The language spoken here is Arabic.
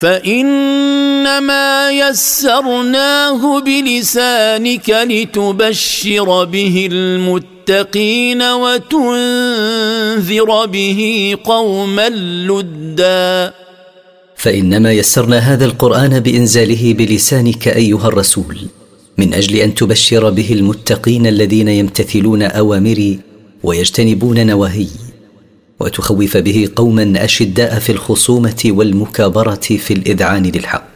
فإنما يسرناه بلسانك لتبشر به المتقين وتنذر به قوما لدا. فإنما يسرنا هذا القرآن بإنزاله بلسانك أيها الرسول من أجل أن تبشر به المتقين الذين يمتثلون أوامري ويجتنبون نواهي، وتخوف به قوما أشداء في الخصومة والمكابرة في الإذعان للحق.